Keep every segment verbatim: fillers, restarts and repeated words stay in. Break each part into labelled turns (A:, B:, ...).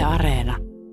A: Areena.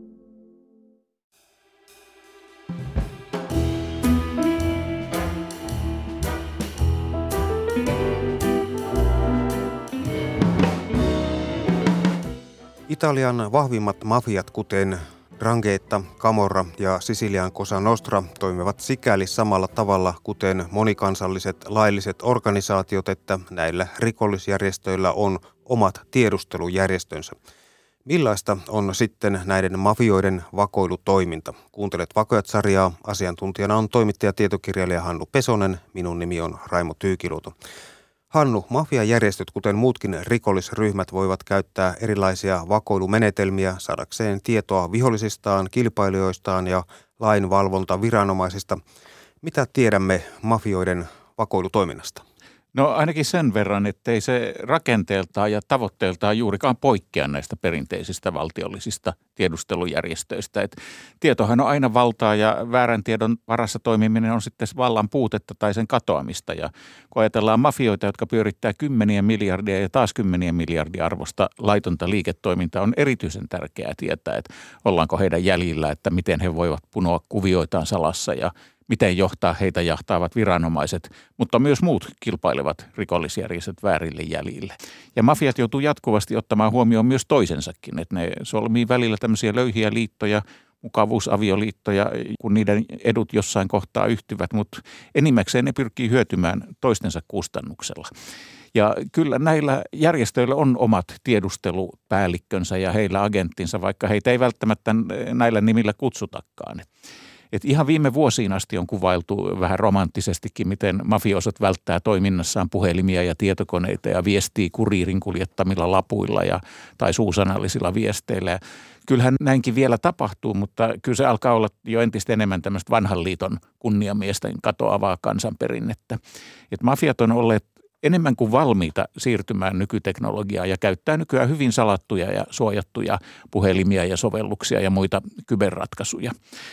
B: Italian vahvimmat mafiat, kuten Drangheta, Camorra ja Sicilian Cosa Nostra, toimivat sikäli samalla tavalla kuten monikansalliset lailliset organisaatiot, että näillä rikollisjärjestöillä on omat tiedustelujärjestönsä. Millaista on sitten näiden mafioiden vakoilutoiminta? Kuuntelet Vakoajat-sarjaa. Asiantuntijana on toimittaja tietokirjailija Hannu Pesonen. Minun nimi on Raimo Tyykiluoto. Hannu, mafiajärjestöt, kuten muutkin rikollisryhmät, voivat käyttää erilaisia vakoilumenetelmiä saadakseen tietoa vihollisistaan, kilpailijoistaan ja lainvalvontaviranomaisista. Mitä tiedämme mafioiden vakoilutoiminnasta?
C: No ainakin sen verran, ettei se rakenteeltaan ja tavoitteeltaan juurikaan poikkea näistä perinteisistä valtiollisista tiedustelujärjestöistä. Et tietohan on aina valtaa ja väärän tiedon varassa toimiminen on sitten vallan puutetta tai sen katoamista. Ja kun ajatellaan mafioita, jotka pyörittää kymmeniä miljardia ja taas kymmeniä miljardia arvosta laitonta liiketoimintaa, on erityisen tärkeää tietää, että ollaanko heidän jäljillä, että miten he voivat punoa kuvioitaan salassa ja miten johtaa heitä jahtaavat viranomaiset, mutta myös muut kilpailevat rikollisjärjestöt väärille jäljille. Ja mafiat joutuu jatkuvasti ottamaan huomioon myös toisensakin, että ne solmii välillä tämmöisiä löyhiä liittoja, mukavuusavioliittoja, kun niiden edut jossain kohtaa yhtyvät, mutta enimmäkseen ne pyrkii hyötymään toistensa kustannuksella. Ja kyllä näillä järjestöillä on omat tiedustelupäällikkönsä ja heillä agenttinsa, vaikka heitä ei välttämättä näillä nimillä kutsutakaan. Et ihan viime vuosiin asti on kuvailtu vähän romanttisestikin, miten mafioosat välttää toiminnassaan puhelimia ja tietokoneita ja viestii kuriirin kuljettamilla lapuilla ja, tai suusanallisilla viesteillä. Ja kyllähän näinkin vielä tapahtuu, mutta kyllä se alkaa olla jo entistä enemmän tämmöistä vanhan liiton kunniamiesten katoavaa kansanperinnettä. Et mafiat on olleet enemmän kuin valmiita siirtymään nykyteknologiaan ja käyttää nykyään hyvin salattuja ja suojattuja puhelimia ja sovelluksia ja muita kyberratkaisuja.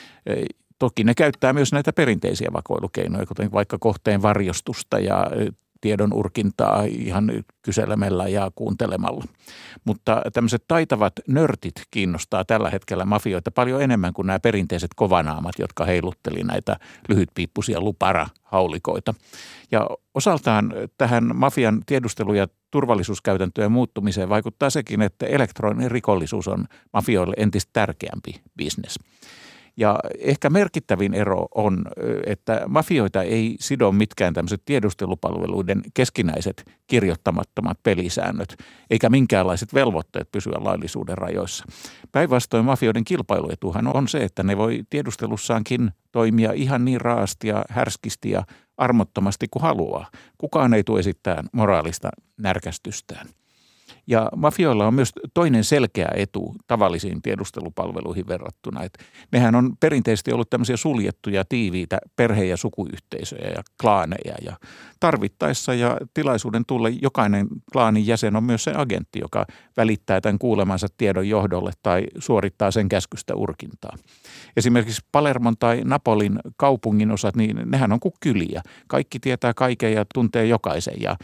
C: Toki ne käyttää myös näitä perinteisiä vakoilukeinoja, kuten vaikka kohteen varjostusta ja tiedon urkintaa ihan kyselemällä ja kuuntelemalla. Mutta tämmöiset taitavat nörtit kiinnostaa tällä hetkellä mafioita paljon enemmän kuin nämä perinteiset kovanaamat, jotka heilutteli näitä lyhytpiippuisia lupara-haulikoita. Ja osaltaan tähän mafian tiedustelu- ja turvallisuuskäytäntöjen muuttumiseen vaikuttaa sekin, että elektroninen rikollisuus on mafioille entistä tärkeämpi bisnes. Ja ehkä merkittävin ero on, että mafioita ei sido mitkään tämmöiset tiedustelupalveluiden keskinäiset kirjoittamattomat pelisäännöt, eikä minkäänlaiset velvoitteet pysyä laillisuuden rajoissa. Päinvastoin mafioiden kilpailuetuhan on se, että ne voi tiedustelussaankin toimia ihan niin raasti ja härskisti ja armottomasti kuin haluaa. Kukaan ei tule esittämään moraalista närkästystään. Ja mafioilla on myös toinen selkeä etu tavallisiin tiedustelupalveluihin verrattuna. Että nehän on perinteisesti ollut tämmöisiä suljettuja, tiiviitä perhe- ja sukuyhteisöjä ja klaaneja. Ja tarvittaessa ja tilaisuuden tulle jokainen klaanin jäsen on myös se agentti, joka välittää tämän kuulemansa tiedon johdolle tai suorittaa sen käskystä urkintaa. Esimerkiksi Palermon tai Napolin kaupungin osat, niin nehän on kuin kyliä. Kaikki tietää kaiken ja tuntee jokaisen ja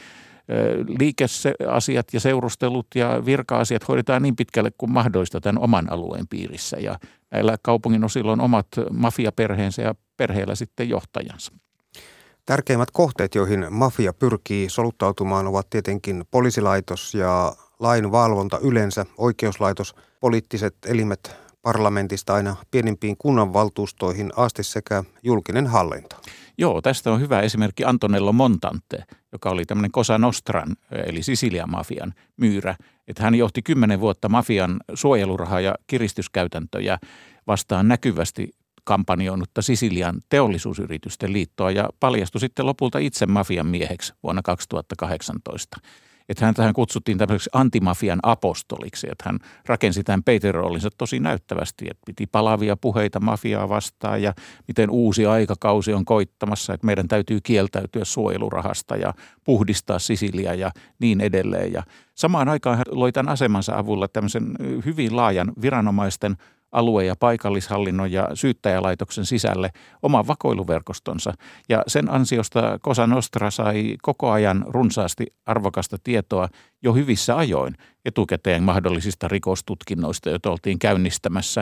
C: liikeasiat ja seurustelut ja virka-asiat hoidetaan niin pitkälle kuin mahdollista tämän oman alueen piirissä. Ja näillä kaupungin osilla on omat mafiaperheensä ja perheellä sitten johtajansa.
B: Tärkeimmät kohteet, joihin mafia pyrkii soluttautumaan, ovat tietenkin poliisilaitos ja lainvalvonta yleensä, oikeuslaitos, poliittiset elimet parlamentista aina pienimpiin kunnanvaltuustoihin asti sekä julkinen hallinto.
C: Joo, tästä on hyvä esimerkki Antonello Montante, joka oli tämmöinen Cosa Nostran eli Sicilian mafian myyrä. Että hän johti kymmenen vuotta mafian suojeluraha- ja kiristyskäytäntöjä vastaan näkyvästi kampanjoinutta Sisilian teollisuusyritysten liittoa ja paljastui sitten lopulta itse mafian mieheksi vuonna kaksituhattakahdeksantoista. Että hän tähän kutsuttiin tämmöiseksi antimafian apostoliksi, että hän rakensi tämän peiteroolinsa tosi näyttävästi, että piti palavia puheita mafiaa vastaan ja miten uusi aikakausi on koittamassa, että meidän täytyy kieltäytyä suojelurahasta ja puhdistaa Sisilia ja niin edelleen. Ja samaan aikaan hän loi tämän asemansa avulla tämmöisen hyvin laajan viranomaisten alue- ja paikallishallinnon ja syyttäjälaitoksen sisälle oman vakoiluverkostonsa. Ja sen ansiosta Cosa Nostra sai koko ajan runsaasti arvokasta tietoa jo hyvissä ajoin etukäteen mahdollisista rikostutkinnoista, joita oltiin käynnistämässä.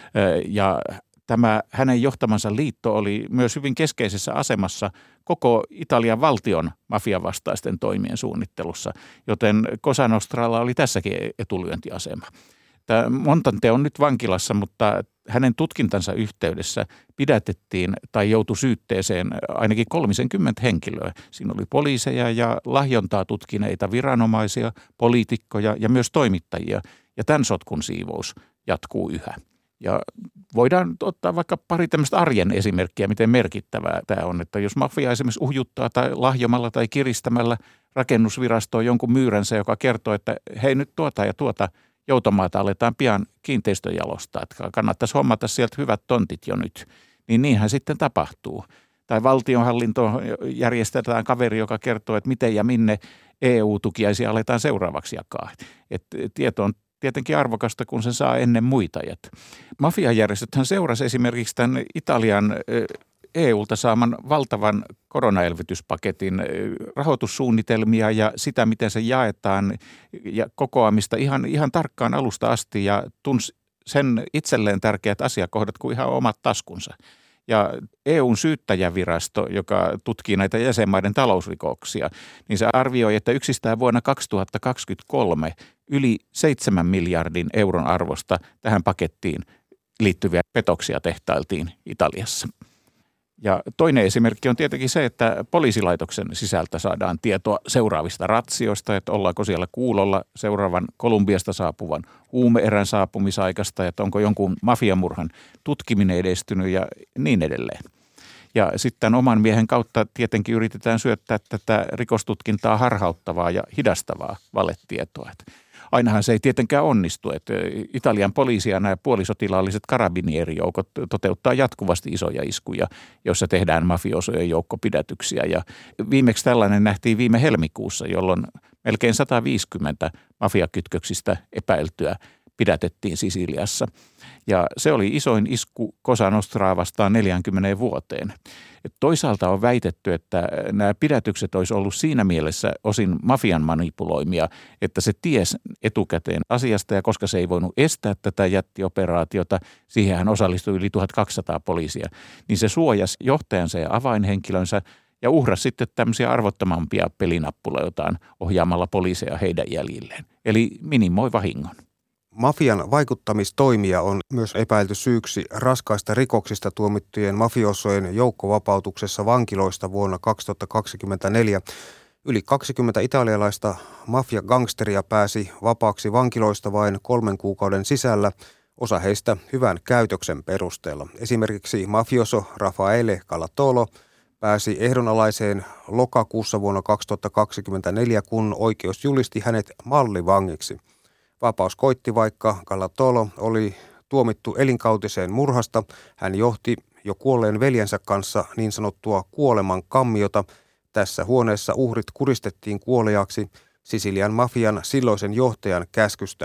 C: Ja tämä hänen johtamansa liitto oli myös hyvin keskeisessä asemassa koko Italian valtion mafiavastaisten toimien suunnittelussa, joten Cosa Nostralla oli tässäkin etulyöntiasema. Tämä Montante on nyt vankilassa, mutta hänen tutkintansa yhteydessä pidätettiin tai joutui syytteeseen ainakin kolmekymmentä henkilöä. Siinä oli poliiseja ja lahjontaa tutkineita viranomaisia, poliitikkoja ja myös toimittajia. Ja tämän sotkun siivous jatkuu yhä. Ja voidaan ottaa vaikka pari tämmöistä arjen esimerkkiä, miten merkittävää tämä on. Että jos mafia esimerkiksi uhjuttaa tai lahjomalla tai kiristämällä rakennusvirastoon jonkun myyränsä, joka kertoo, että hei nyt tuota ja tuota joutomaata aletaan pian kiinteistöjalostaa, että kannattaisi hommata sieltä hyvät tontit jo nyt, niin niinhän sitten tapahtuu. Tai valtionhallinto järjestetään kaveri, joka kertoo, että miten ja minne E U-tukiaisia aletaan seuraavaksi jakaa. Että tieto on tietenkin arvokasta, kun sen saa ennen muita. Mafiajärjestöthän seurasi esimerkiksi tämän Italian E U:lta saaman valtavan koronaelvytyspaketin rahoitussuunnitelmia ja sitä, miten se jaetaan ja kokoamista ihan, ihan tarkkaan alusta asti ja tunsi sen itselleen tärkeät asiakohdat kuin ihan omat taskunsa. Ja E U:n syyttäjävirasto, joka tutkii näitä jäsenmaiden talousrikoksia, niin se arvioi, että yksistään vuonna kaksituhattakaksikymmentäkolme yli seitsemän miljardin euron arvosta tähän pakettiin liittyviä petoksia tehtailtiin Italiassa. Ja toinen esimerkki on tietenkin se, että poliisilaitoksen sisältä saadaan tietoa seuraavista ratsioista, että ollaanko siellä kuulolla seuraavan Kolumbiasta saapuvan huumeerän saapumisaikasta, että onko jonkun mafiamurhan tutkiminen edistynyt ja niin edelleen. Ja sitten oman miehen kautta tietenkin yritetään syöttää tätä rikostutkintaa harhauttavaa ja hidastavaa valetietoa. Ainahan se ei tietenkään onnistu, että Italian poliisi ja nämä puolisotilaalliset karabinierijoukot toteuttaa jatkuvasti isoja iskuja, joissa tehdään mafiosojen joukkopidätyksiä. Ja viimeksi tällainen nähtiin viime helmikuussa, jolloin melkein sata viisikymmentä mafiakytköksistä epäiltyä pidätettiin Sisiliassa. Ja se oli isoin isku Cosa Nostraa vastaan neljäänkymmeneen vuoteen. Et toisaalta on väitetty, että nämä pidätykset olisi ollut siinä mielessä osin mafian manipuloimia, että se ties etukäteen asiasta ja koska se ei voinut estää tätä jättioperaatiota, siihenhän osallistui yli tuhatkaksisataa poliisia, niin se suojasi johtajansa ja avainhenkilönsä ja uhrasi sitten tämmöisiä arvottomampia pelinappuloitaan ohjaamalla poliiseja heidän jäljilleen. Eli minimoi vahingon.
B: Mafian vaikuttamistoimia on myös epäilty syyksi raskaista rikoksista tuomittujen mafiosojen joukkovapautuksessa vankiloista vuonna kaksituhattakaksikymmentäneljä. Yli kaksikymmentä italialaista mafiagangsteria pääsi vapaaksi vankiloista vain kolmen kuukauden sisällä, osa heistä hyvän käytöksen perusteella. Esimerkiksi mafioso Raffaele Calatolo pääsi ehdonalaiseen lokakuussa vuonna kaksituhattakaksikymmentäneljä, kun oikeus julisti hänet mallivangiksi. Vapaus koitti, vaikka Calatolo oli tuomittu elinkautiseen murhasta. Hän johti jo kuolleen veljensä kanssa niin sanottua kuoleman kammiota. Tässä huoneessa uhrit kuristettiin kuoliaaksi Sisilian mafian silloisen johtajan käskystä.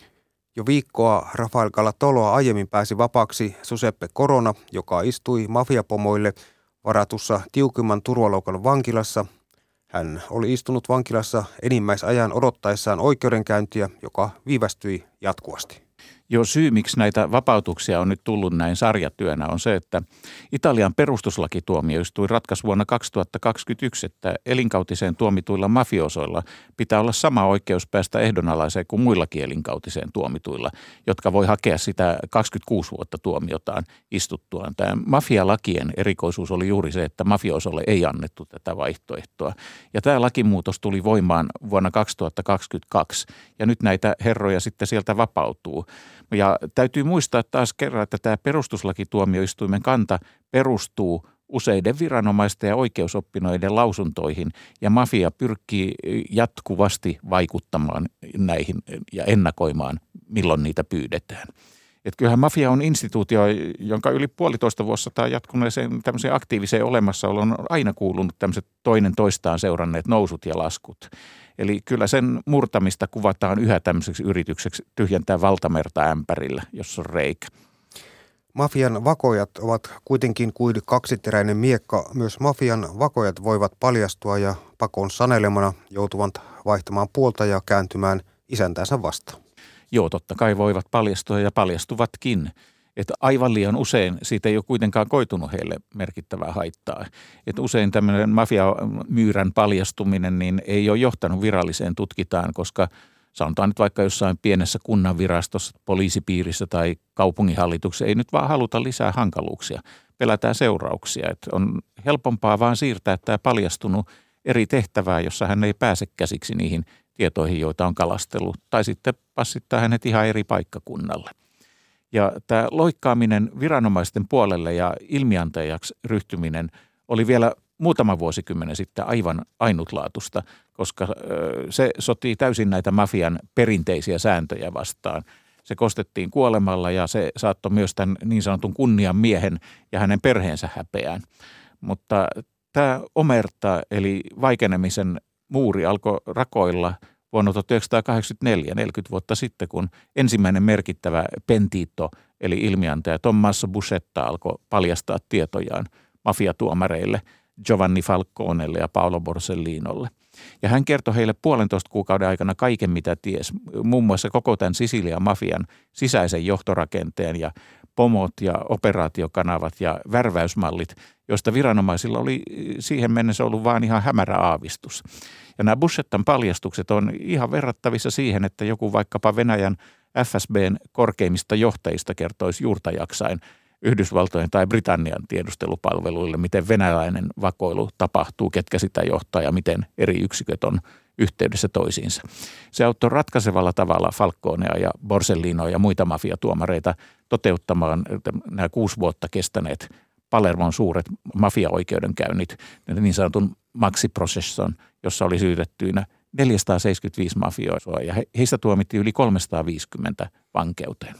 B: Jo viikkoa Rafael Calatoloa aiemmin pääsi vapaaksi Giuseppe Corona, joka istui mafiapomoille varatussa tiukimman turvaluokan vankilassa. Hän oli istunut vankilassa enimmäisajan odottaessaan oikeudenkäyntiä, joka viivästyi jatkuvasti.
C: Jo syy, miksi näitä vapautuksia on nyt tullut näin sarjatyönä, on se, että Italian perustuslakituomioistuin ratkaisi vuonna kaksituhattakaksikymmentäyksi, että elinkautiseen tuomituilla mafiosoilla pitää olla sama oikeus päästä ehdonalaiseen kuin muillakin elinkautiseen tuomituilla, jotka voi hakea sitä kaksikymmentäkuusi vuotta tuomiotaan istuttuaan. Tämä mafialakien erikoisuus oli juuri se, että mafiosolle ei annettu tätä vaihtoehtoa. Ja tämä lakimuutos tuli voimaan vuonna kaksituhattakaksikymmentäkaksi ja nyt näitä herroja sitten sieltä vapautuu. Ja täytyy muistaa taas kerran, että tämä perustuslakituomioistuimen kanta perustuu useiden viranomaisten ja oikeusoppinoiden lausuntoihin, ja mafia pyrkii jatkuvasti vaikuttamaan näihin ja ennakoimaan, milloin niitä pyydetään. Että kyllähän mafia on instituutio, jonka yli puolitoista vuosisataa jatkuneeseen tämmöiseen aktiiviseen olemassaoloon on aina kuulunut tämmöiset toinen toistaan seuranneet nousut ja laskut. Eli kyllä sen murtamista kuvataan yhä tämmöiseksi yritykseksi tyhjentää valtamerta ämpärillä, jos on reikä.
B: Mafian vakojat ovat kuitenkin kuin kaksiteräinen miekka. Myös mafian vakojat voivat paljastua ja pakon sanelemana joutuvat vaihtamaan puolta ja kääntymään isäntänsä vastaan.
C: Joo, totta kai voivat paljastua ja paljastuvatkin. Että aivan liian usein siitä ei ole kuitenkaan koitunut heille merkittävää haittaa. Että usein tämmöinen mafiamyyrän paljastuminen niin ei ole johtanut viralliseen tutkitaan, koska sanotaan nyt vaikka jossain pienessä kunnanvirastossa, poliisipiirissä tai kaupunginhallituksessa ei nyt vaan haluta lisää hankaluuksia. Pelätään seurauksia. Että on helpompaa vaan siirtää tämä paljastunut eri tehtävää, jossa hän ei pääse käsiksi niihin tietoihin, joita on kalastellut. Tai sitten passittaa hänet ihan eri paikkakunnalle. Ja tämä loikkaaminen viranomaisten puolelle ja ilmiantajaksi ryhtyminen oli vielä muutama vuosikymmenen sitten aivan ainutlaatuista, koska se sotii täysin näitä mafian perinteisiä sääntöjä vastaan. Se kostettiin kuolemalla ja se saattoi myös tämän niin sanotun kunnian miehen ja hänen perheensä häpeään. Mutta tämä omerta eli vaikenemisen muuri alkoi rakoilla vuonna tuhatyhdeksänsataakahdeksankymmentäneljä, neljäkymmentä vuotta sitten, kun ensimmäinen merkittävä pentito, eli ilmiantaja Tommaso Buscetta alkoi paljastaa tietojaan mafiatuomareille, Giovanni Falconelle ja Paolo Borsellinolle. Ja hän kertoi heille puolentoista kuukauden aikana kaiken, mitä ties, muun muassa koko tämän Sisilian mafian sisäisen johtorakenteen ja pomot ja operaatiokanavat ja värväysmallit, joista viranomaisilla oli siihen mennessä ollut vain ihan hämärä aavistus. Ja nämä Buscettan paljastukset on ihan verrattavissa siihen, että joku vaikkapa Venäjän F S B:n korkeimmista johtajista kertoisi juurtajaksain Yhdysvaltojen tai Britannian tiedustelupalveluille, miten venäläinen vakoilu tapahtuu, ketkä sitä johtaa ja miten eri yksiköt on yhteydessä toisiinsa. Se auttoi ratkaisevalla tavalla Falconea ja Borsellinoa ja muita mafiatuomareita toteuttamaan nämä kuusi vuotta kestäneet Palermon suuret mafiaoikeudenkäynnit, niin sanotun Maxi-prosesson, jossa oli syytettyinä neljäsataaseitsemänkymmentäviisi mafioisua ja heistä tuomittiin yli kolmesataaviisikymmentä vankeuteen.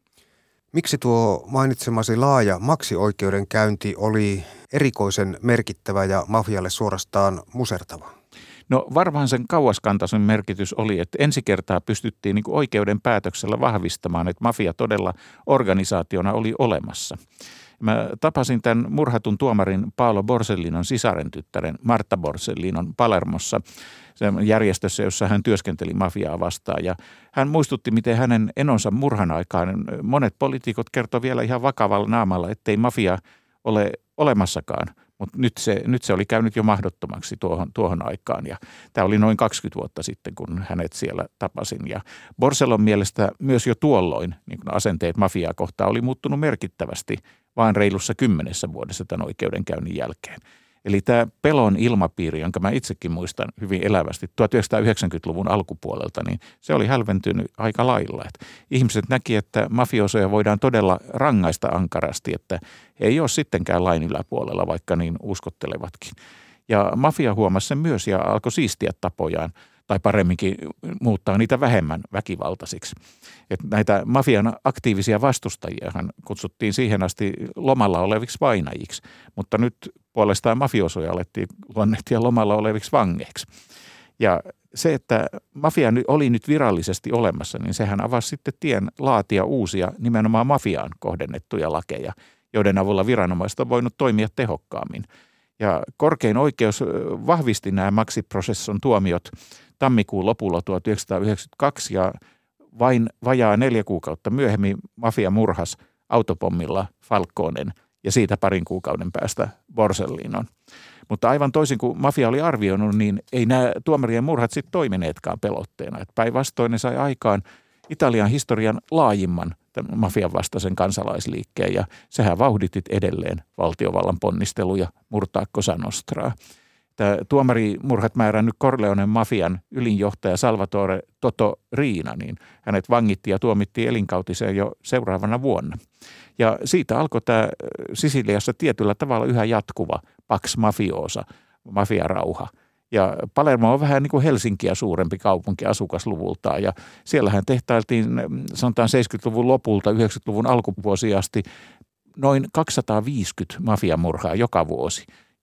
B: Miksi tuo mainitsemasi laaja Maxi-oikeudenkäynti oli erikoisen merkittävä ja mafialle suorastaan musertava?
C: No varmaan sen kauaskantaisen merkitys oli, että ensi kertaa pystyttiin niin kuin oikeuden päätöksellä vahvistamaan, että mafia todella organisaationa oli olemassa. Mä tapasin tämän murhatun tuomarin Paolo Borsellinon sisaren tyttären Marta Borsellinon Palermossa, järjestössä, jossa hän työskenteli mafiaa vastaan. Ja hän muistutti, miten hänen enonsa murhan aikaan monet poliitikot kertoi vielä ihan vakavalla naamalla, ettei mafia ole olemassakaan. Mutta nyt se, nyt se oli käynyt jo mahdottomaksi tuohon, tuohon aikaan. Ja tämä oli noin kaksikymmentä vuotta sitten, kun hänet siellä tapasin. Ja Borsellon mielestä myös jo tuolloin niin kun asenteet mafiaa kohtaan oli muuttunut merkittävästi vain reilussa kymmenessä vuodessa tämän oikeudenkäynnin jälkeen. Eli tämä pelon ilmapiiri, jonka mä itsekin muistan hyvin elävästi tuhatyhdeksänsataayhdeksänkymmentäluvun alkupuolelta, niin se oli hälventynyt aika lailla. Et ihmiset näki, että mafiosoja voidaan todella rangaista ankarasti, että he ei ole sittenkään lain yläpuolella, vaikka niin uskottelevatkin. Ja mafia huomasi sen myös ja alkoi siistiä tapojaan, tai paremminkin muuttaa niitä vähemmän väkivaltaisiksi. Et näitä mafian aktiivisia vastustajiahan kutsuttiin siihen asti lomalla oleviksi vainajiksi, mutta nyt puolestaan mafiosoja alettiin luonnehtia lomalla oleviksi vangeiksi. Ja se, että mafia oli nyt virallisesti olemassa, niin sehän avasi sitten tien laatia uusia nimenomaan mafiaan kohdennettuja lakeja, joiden avulla viranomaiset on voinut toimia tehokkaammin. Ja korkein oikeus vahvisti nämä Maxi-prosesson tuomiot tammikuun lopulla tuhatyhdeksänsataayhdeksänkymmentäkaksi ja vain vajaa neljä kuukautta myöhemmin mafia murhas autopommilla Falconen ja siitä parin kuukauden päästä Borsellinon. Mutta aivan toisin kuin mafia oli arvioinut, niin ei nämä tuomarien murhat sitten toimineetkaan pelotteena. Päinvastoin ne sai aikaan Italian historian laajimman mafian vastaisen kansalaisliikkeen ja sehän vauhditti edelleen valtiovallan ponnisteluja murtaa Cosa Nostraa. Tämä tuomarimurhat määrännyt Corleonen mafian ylinjohtaja Salvatore Toto Riina, niin hänet vangittiin ja tuomittiin elinkautiseen jo seuraavana vuonna. Ja siitä alkoi tämä Sisiliassa tietyllä tavalla yhä jatkuva Pax Mafiosa, mafiarauha. Ja Palermo on vähän niin kuin Helsinkiä suurempi kaupunki asukasluvultaan ja siellähän tehtailtiin sanotaan seitsemänkymmentäluvun lopulta yhdeksänkymmentäluvun alkuvuosiin asti noin kaksisataaviisikymmentä mafiamurhaa joka vuosi.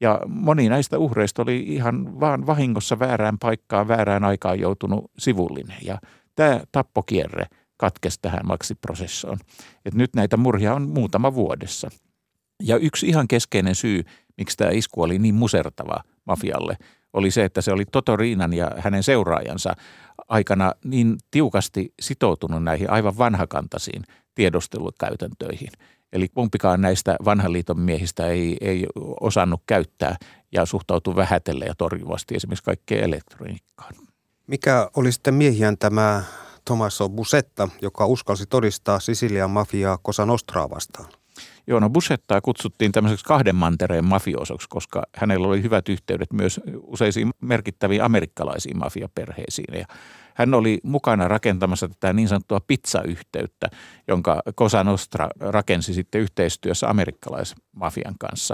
C: Ja moni näistä uhreista oli ihan vaan vahingossa väärään paikkaan, väärään aikaan joutunut sivullinen. Ja tämä tappokierre katkesi tähän Maxi Processoon. Et nyt näitä murhia on muutama vuodessa. Ja yksi ihan keskeinen syy, miksi tämä isku oli niin musertava mafialle, oli se, että se oli Totorinan ja hänen seuraajansa aikana niin tiukasti sitoutunut näihin aivan vanhakantaisiin tiedustelukäytäntöihin. Eli kumpikaan näistä vanhan liiton miehistä ei, ei osannut käyttää ja suhtautui vähätellen ja torjuvasti esimerkiksi kaikkeen elektroniikkaan.
B: Mikä oli sitten miehiään tämä Tommaso Buscetta, joka uskalsi todistaa Sisilian mafiaa Cosa Nostraa vastaan?
C: Joo, no Buscettaa kutsuttiin tämmöiseksi kahden mantereen mafiosoksi, koska hänellä oli hyvät yhteydet myös useisiin merkittäviin amerikkalaisiin mafiaperheisiin. Ja hän oli mukana rakentamassa tätä niin sanottua pizzayhteyttä, jonka Cosa Nostra rakensi sitten yhteistyössä amerikkalaismafian kanssa.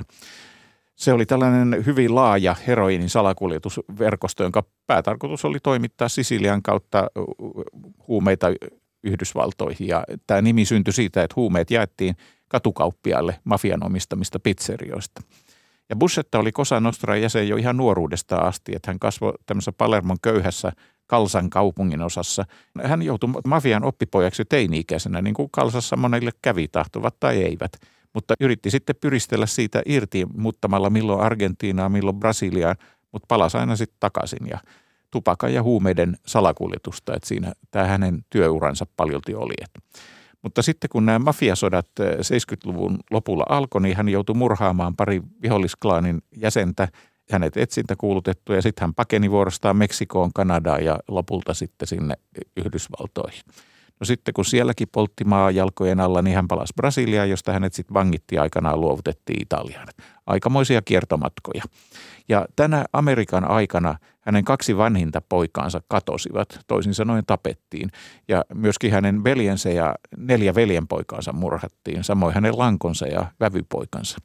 C: Se oli tällainen hyvin laaja heroinin salakuljetusverkosto, jonka päätarkoitus oli toimittaa Sisilian kautta huumeita Yhdysvaltoihin. Ja tämä nimi syntyi siitä, että huumeet jaettiin katukauppiaille mafian omistamista pizzerioista. Ja Buscetta oli Cosa Nostran jäsen jo ihan nuoruudestaan asti, että hän kasvoi tämmöisessä Palermon köyhässä Kalsan kaupungin osassa. Hän joutui mafian oppipojaksi teini-ikäisenä, niin kuin Kalsassa monille kävi, tahtuvat tai eivät. Mutta yritti sitten pyristellä siitä irti muuttamalla milloin Argentiinaan, milloin Brasiliaan, mutta palasi aina sitten takaisin ja tupakan ja huumeiden salakuljetusta, että siinä tämä hänen työuransa paljolti oli. Mutta sitten kun nämä mafiasodat seitsemänkymmentäluvun lopulla alkoi, niin hän joutui murhaamaan pari vihollisklaanin jäsentä, hänet etsintä kuulutettu ja sitten hän pakeni vuorostaan Meksikoon, Kanadaan ja lopulta sitten sinne Yhdysvaltoihin. No sitten kun sielläkin poltti maa jalkojen alla, niin hän palasi Brasiliaan, josta hänet sitten vangittiin aikanaan luovutettiin Italiaan. Aikamoisia kiertomatkoja. Ja tänä Amerikan aikana hänen kaksi vanhinta poikaansa katosivat, toisin sanoen tapettiin. Ja myöskin hänen veljensä ja neljä veljenpoikaansa murhattiin, samoin hänen lankonsa ja vävypoikansa.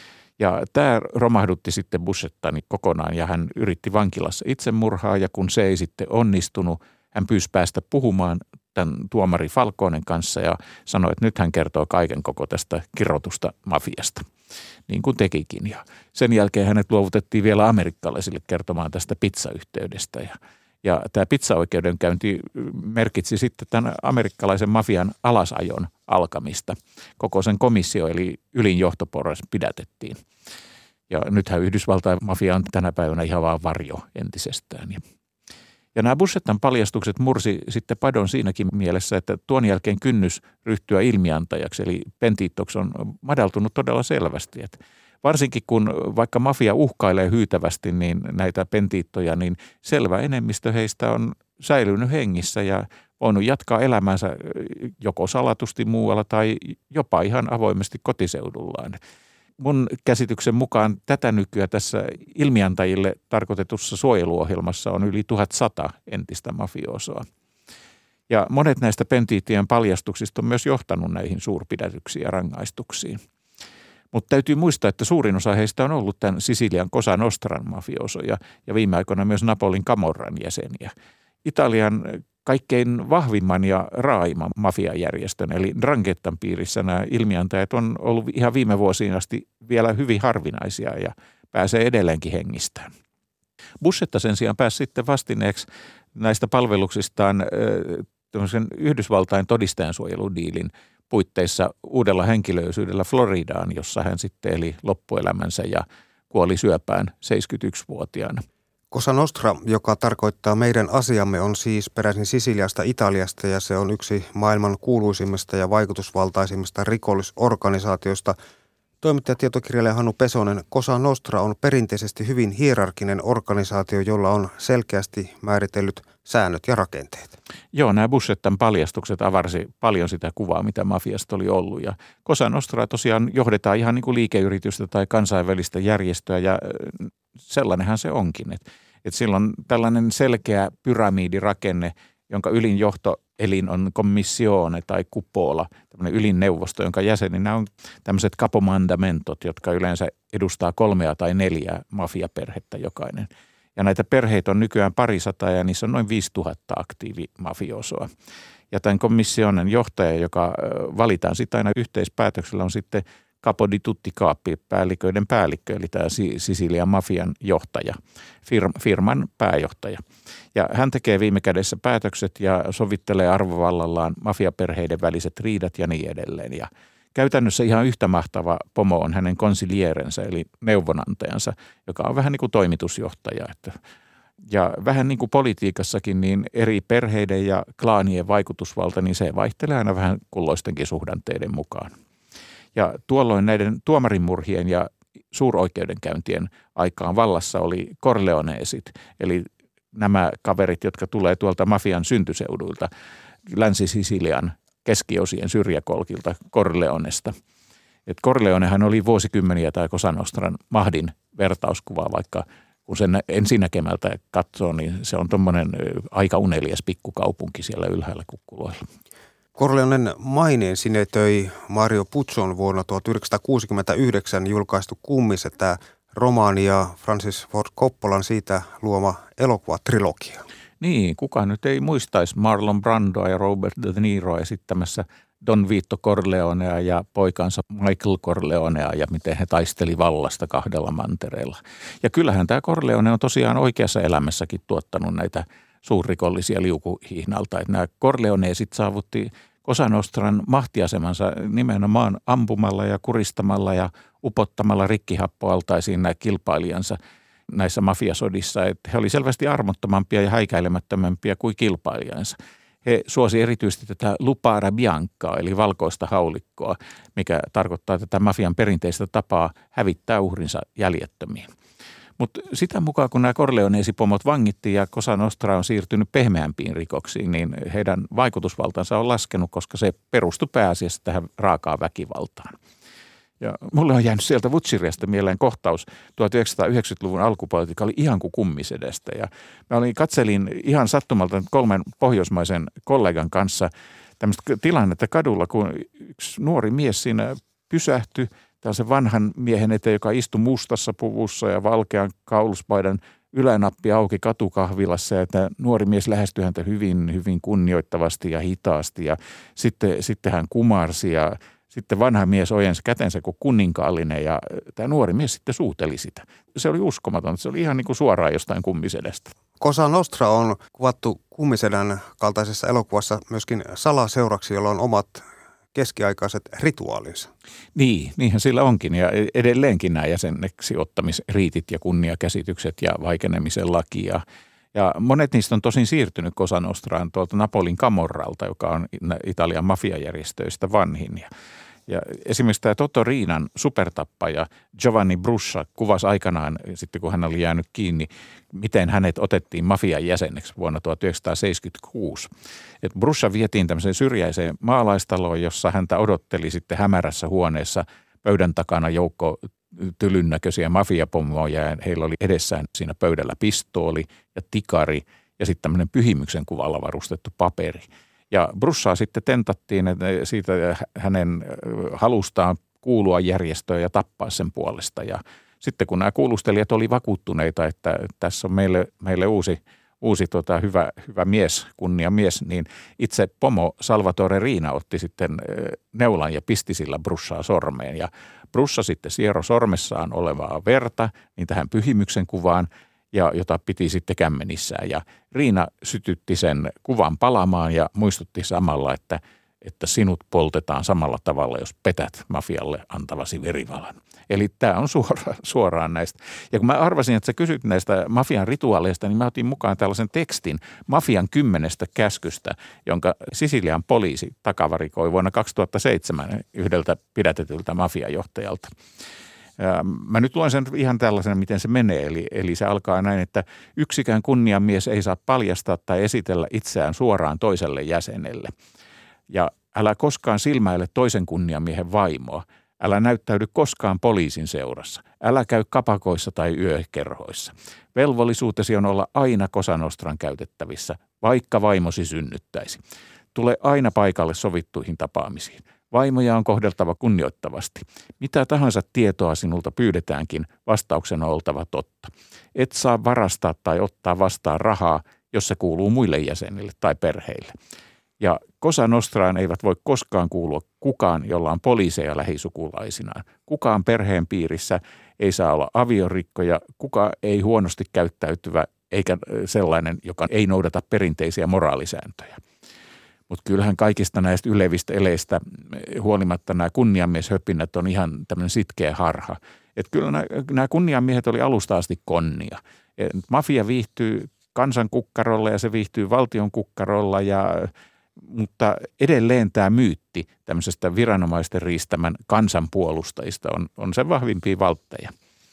C: Ja tämä romahdutti sitten Buscettani kokonaan ja hän yritti vankilassa itsemurhaa ja kun se ei sitten onnistunut, hän pyysi päästä puhumaan tämän tuomari Falconen kanssa ja sanoi, että nyt hän kertoo kaiken koko tästä kirjoitusta mafiasta, niin kuin tekikin. Ja sen jälkeen hänet luovutettiin vielä amerikkalaisille kertomaan tästä pizzayhteydestä ja Ja tämä pizzaoikeudenkäynti merkitsi sitten tämän amerikkalaisen mafian alasajon alkamista. Koko sen komissio eli ylin johtoporras pidätettiin. Ja nythän Yhdysvaltain mafia on tänä päivänä ihan vaan varjo entisestään. Ja nämä Buscettan paljastukset mursi sitten padon siinäkin mielessä, että tuon jälkeen kynnys ryhtyä ilmiantajaksi, eli pentitoksi on madaltunut todella selvästi. Että varsinkin kun vaikka mafia uhkailee hyytävästi niin näitä pentiittoja, niin selvä enemmistö heistä on säilynyt hengissä ja voinut jatkaa elämänsä joko salatusti muualla tai jopa ihan avoimesti kotiseudullaan. Mun käsityksen mukaan tätä nykyään tässä ilmiantajille tarkoitetussa suojeluohjelmassa on yli tuhatsata entistä mafiosoa. Ja monet näistä pentiittien paljastuksista on myös johtanut näihin suurpidätyksiin ja rangaistuksiin. Mutta täytyy muistaa, että suurin osa heistä on ollut tämän Sisilian Cosa Nostran mafiosoja ja viime aikoina myös Napolin Camorran jäseniä. Italian kaikkein vahvimman ja raaimman mafiajärjestön eli Dranghettan piirissä nämä ilmiantajat on ollut ihan viime vuosiin asti vielä hyvin harvinaisia ja pääsee edelleenkin hengistään. Buscetta sen sijaan pääsi sitten vastineeksi näistä palveluksistaan tämmöisen Yhdysvaltain todistajansuojeludiilin puitteissa uudella henkilöisyydellä Floridaan, jossa hän sitten eli loppuelämänsä ja kuoli syöpään seitsemänkymmentäyksivuotiaana.
B: Cosa Nostra, joka tarkoittaa meidän asiamme, on siis peräisin Sisiliasta Italiasta ja se on yksi maailman kuuluisimmista ja vaikutusvaltaisimmista rikollisorganisaatioista. Toimittaja tietokirjailija Hannu Pesonen, Cosa Nostra on perinteisesti hyvin hierarkinen organisaatio, jolla on selkeästi määritellyt säännöt ja rakenteet.
C: Joo, nämä Buscettan paljastukset avarsi paljon sitä kuvaa, mitä mafiasta oli ollut. Ja Cosa Nostra tosiaan johdetaan ihan niin kuin liikeyritystä tai kansainvälistä järjestöä ja sellainenhan se onkin. Että et sillä on tällainen selkeä pyramidirakenne, jonka ylin johtoelin on komissione tai cupola, tämmöinen ylin neuvosto, jonka jäseninä on tämmöiset capomandamentot, jotka yleensä edustaa kolmea tai neljää mafiaperhettä jokainen. Ja näitä perheitä on nykyään parisataa ja niissä on noin viisituhatta aktiivimafiosoa. Ja tämän komissionen johtaja, joka valitaan sitten aina yhteispäätöksellä, on sitten capo di tutti capi, päälliköiden päällikkö, eli tämä Sisilian mafian johtaja, firman pääjohtaja. Ja hän tekee viime kädessä päätökset ja sovittelee arvovallallaan mafiaperheiden väliset riidat ja niin edelleen. Ja käytännössä ihan yhtä mahtava pomo on hänen konsilierensä, eli neuvonantajansa, joka on vähän niin kuin toimitusjohtaja. Että ja vähän niin kuin politiikassakin, niin eri perheiden ja klaanien vaikutusvalta, niin se vaihtelee aina vähän kulloistenkin suhdanteiden mukaan. Ja tuolloin näiden tuomarimurhien ja suuroikeudenkäyntien aikaan vallassa oli Corleoneesit, eli nämä kaverit, jotka tulee tuolta mafian syntyseuduilta, Länsi-Sisilian keskiosien syrjäkolkilta Corleonesta. Et Corleonehan oli vuosikymmeniä tai Cosa Nostran mahdin vertauskuva, vaikka kun sen ensinäkemältä katsoo, niin se on tuommoinen aika unelias pikkukaupunki siellä ylhäällä kukkuloilla.
B: Corleonen maineen sinetöi Mario Puzzon vuonna tuhatyhdeksänsataakuusikymmentäyhdeksän julkaistu Kummisetä romaani ja Francis Ford Coppolan siitä luoma elokuvatrilogia.
C: Niin, kukaan nyt ei muistaisi Marlon Brandoa ja Robert De Niroa esittämässä Don Vito Corleonea ja poikansa Michael Corleonea ja miten he taisteli vallasta kahdella mantereella. Ja kyllähän tämä Corleone on tosiaan oikeassa elämässäkin tuottanut näitä suurrikollisia liukuhihnalta. Että nämä Corleoneesit saavutti Cosa Nostran mahtiasemansa nimenomaan ampumalla ja kuristamalla ja upottamalla rikkihappoaltaisiin nämä kilpailijansa näissä mafiasodissa. Että he oli selvästi armottomampia ja häikäilemättömämpiä kuin kilpailijansa. He suosi erityisesti tätä lupara biancaa, eli valkoista haulikkoa, mikä tarkoittaa tätä mafian perinteistä tapaa hävittää uhrinsa jäljettömiin. Mutta sitä mukaan, kun nämä Corleonesi-pomot vangittiin ja Cosa Nostra on siirtynyt pehmeämpiin rikoksiin, niin heidän vaikutusvaltansa on laskenut, koska se perustui pääasiassa tähän raakaan väkivaltaan. Ja mulle on jäänyt sieltä Vutsirjasta mieleen kohtaus tuhatyhdeksänsataayhdeksänkymmentäluvun alkupuolelta, joka oli ihan kuin Kummisedestä. Ja mä olin, katselin ihan sattumalta kolmen pohjoismaisen kollegan kanssa tämmöistä tilannetta kadulla, kun yksi nuori mies siinä pysähtyi tällaisen vanhan miehen eteen, joka istui mustassa puvussa ja valkean kauluspaidan ylänappi auki katukahvilassa. Ja tämä nuori mies lähestyi häntä hyvin, hyvin kunnioittavasti ja hitaasti ja sitten, sitten hän kumarsi ja sitten vanha mies ojensi kätensä kuin kuninkaallinen ja tämä nuori mies sitten suuteli sitä. Se oli uskomaton. Se oli ihan niin kuin suoraan jostain Kummisedestä.
B: Cosa Nostra on kuvattu Kummisedän kaltaisessa elokuvassa myöskin salaseuraksi, jolla on omat keskiaikaiset rituaalinsa.
C: Niin, niinhän sillä onkin ja edelleenkin nämä jäseneksi ottamisriitit ja kunniakäsitykset ja vaikenemisen laki ja Ja monet niistä on tosin siirtynyt Cosa Nostraan tuolta Napolin Camorralta, joka on Italian mafiajärjestöistä vanhin. Ja, ja esimerkiksi tämä Totorinan supertappaja Giovanni Bruscia kuvasi aikanaan, sitten kun hän oli jäänyt kiinni, miten hänet otettiin mafian jäseneksi vuonna tuhatyhdeksänsataaseitsemänkymmentäkuusi. Et Bruscia vietiin tämmöiseen syrjäiseen maalaistaloon, jossa häntä odotteli sitten hämärässä huoneessa pöydän takana joukko tylyn näköisiä mafiapommoja ja heillä oli edessään siinä pöydällä pistooli ja tikari ja sitten tämmöinen pyhimyksen kuvalla varustettu paperi. Ja Brussaa sitten tentattiin että siitä hänen halustaan kuulua järjestöön ja tappaa sen puolesta. Ja sitten kun nämä kuulustelijat oli vakuuttuneita, että tässä on meille, meille uusi, uusi tota, hyvä, hyvä mies, kunnia mies, niin itse pomo Salvatore Riina otti sitten neulan ja pisti sillä Brussaa sormeen. Ja Bruscia sitten siero sormessaan olevaa verta niin tähän pyhimyksen kuvaan, ja jota piti sitten kämmenissään. Ja Riina sytytti sen kuvan palamaan ja muistutti samalla, että, että sinut poltetaan samalla tavalla, jos petät mafialle antavasi verivalan. Eli tämä on suoraan, suoraan näistä. Ja kun mä arvasin, että sä kysyt näistä mafian rituaaleista, niin mä otin mukaan tällaisen tekstin mafian kymmenestä käskystä, jonka Sisilian poliisi takavarikoi vuonna kaksituhattaseitsemän yhdeltä pidätetyltä mafiajohtajalta. Mä nyt luen sen ihan tällaisena, miten se menee. Eli, eli se alkaa näin, että yksikään kunniamies ei saa paljastaa tai esitellä itseään suoraan toiselle jäsenelle. Ja älä koskaan silmäile toisen kunniamiehen vaimoa. Älä näyttäydy koskaan poliisin seurassa. Älä käy kapakoissa tai yökerhoissa. Velvollisuutesi on olla aina Cosa Nostran käytettävissä, vaikka vaimosi synnyttäisi. Tule aina paikalle sovittuihin tapaamisiin. Vaimoja on kohdeltava kunnioittavasti. Mitä tahansa tietoa sinulta pyydetäänkin, vastauksen on oltava totta. Et saa varastaa tai ottaa vastaan rahaa, jos se kuuluu muille jäsenille tai perheille. Ja Cosa Nostraan eivät voi koskaan kuulua kukaan, jolla on poliiseja lähisukulaisinaan. Kukaan perheen piirissä ei saa olla aviorikkoja, kuka ei huonosti käyttäytyvä eikä sellainen, joka ei noudata perinteisiä moraalisääntöjä. Mutta kyllähän kaikista näistä ylevistä eleistä huolimatta nämä kunniamieshöpinnät on ihan tämmöinen sitkeä harha. Että kyllä nämä, nämä kunniamiehet oli alusta asti konnia. Et mafia viihtyy kansan kukkarolla ja se viihtyy valtion kukkarolla, ja, mutta edelleen tämä myytti tämmöisestä viranomaisten riistämän kansanpuolustajista on, on sen vahvimpia valtteja.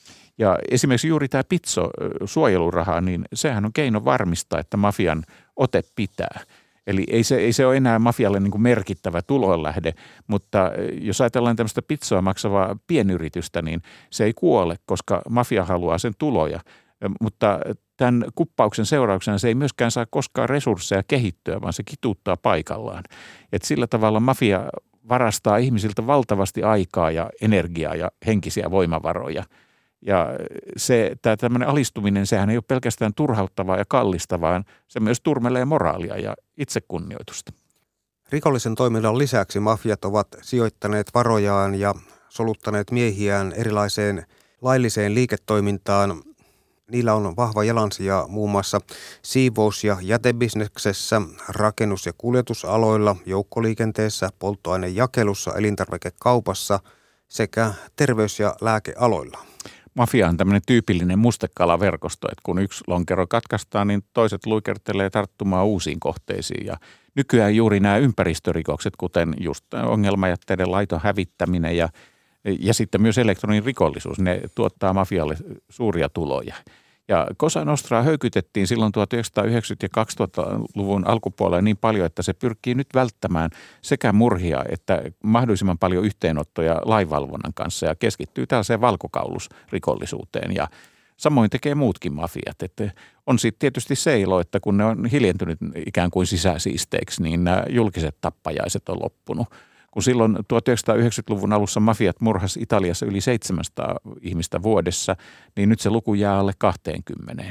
C: Ja esimerkiksi juuri tämä Pizzo-suojeluraha, niin sehän on keino varmistaa, että mafian ote pitää. Eli ei se, ei se ole enää mafialle niin kuin merkittävä tulonlähde, mutta jos ajatellaan tämmöistä pizzoa maksavaa pienyritystä, niin se ei kuole, koska mafia haluaa sen tuloja. Mutta tämän kuppauksen seurauksena se ei myöskään saa koskaan resursseja kehittyä, vaan se kituuttaa paikallaan. Et sillä tavalla mafia varastaa ihmisiltä valtavasti aikaa ja energiaa ja henkisiä voimavaroja. Ja se, tämä tämmöinen alistuminen, sehän ei ole pelkästään turhauttavaa ja kallista, vaan se myös turmelee moraalia ja itsekunnioitusta.
B: Rikollisen toiminnan lisäksi mafiat ovat sijoittaneet varojaan ja soluttaneet miehiään erilaiseen lailliseen liiketoimintaan. Niillä on vahva jalansija muun muassa siivous- ja jätebisneksessä, rakennus- ja kuljetusaloilla, joukkoliikenteessä, polttoainejakelussa, elintarvikekaupassa sekä terveys- ja lääkealoilla.
C: Mafia on tämmöinen tyypillinen mustekalaverkosto, että kun yksi lonkero katkaistaan, niin toiset luikertelee tarttumaan uusiin kohteisiin. Ja nykyään juuri nämä ympäristörikokset, kuten just ongelmajätteiden laiton hävittäminen ja, ja sitten myös elektroninen rikollisuus, ne tuottaa mafialle suuria tuloja. Ja Cosa Nostraa höykytettiin silloin tuhatyhdeksänsataayhdeksänkymmentä- ja kaksituhattaluvun alkupuolella niin paljon, että se pyrkii nyt välttämään sekä murhia että mahdollisimman paljon yhteenottoja lainvalvonnan kanssa ja keskittyy tällaiseen valkokaulusrikollisuuteen. Ja samoin tekee muutkin mafiat. Että on sitten tietysti se ilo, että kun ne on hiljentynyt ikään kuin sisäsiisteiksi, niin nämä julkiset tappajaiset on loppunut. Kun silloin tuhatyhdeksänsataayhdeksänkymmentäluvun alussa mafiat murhasi Italiassa yli seitsemänsataa ihmistä vuodessa, niin nyt se luku jää alle kaksikymmentä.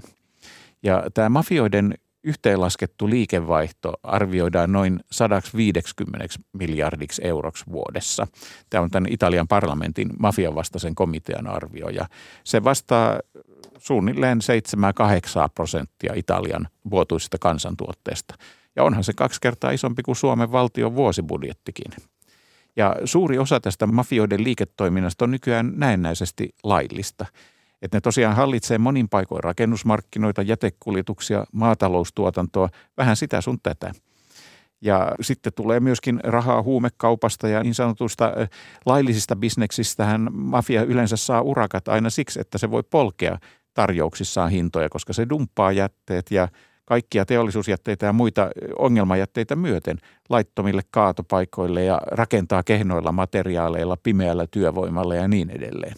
C: Ja tämä mafioiden yhteenlaskettu liikevaihto arvioidaan noin sata viisikymmentä miljardiksi euroksi vuodessa. Tämä on tämän Italian parlamentin mafian vastaisen komitean arvio, ja se vastaa suunnilleen seitsemän kahdeksan prosenttia Italian vuotuisesta kansantuotteesta. Ja onhan se kaksi kertaa isompi kuin Suomen valtion vuosibudjettikin. Ja suuri osa tästä mafioiden liiketoiminnasta on nykyään näennäisesti laillista. Että ne tosiaan hallitsee monin paikoin rakennusmarkkinoita, jätekuljetuksia, maataloustuotantoa, vähän sitä sun tätä. Ja sitten tulee myöskin rahaa huumekaupasta ja niin sanotusta laillisista bisneksistähän mafia yleensä saa urakat aina siksi, että se voi polkea tarjouksissaan hintoja, koska se dumppaa jätteet ja kaikkia teollisuusjätteitä ja muita ongelmajätteitä myöten laittomille kaatopaikoille ja rakentaa kehnoilla materiaaleilla, pimeällä työvoimalla ja niin edelleen.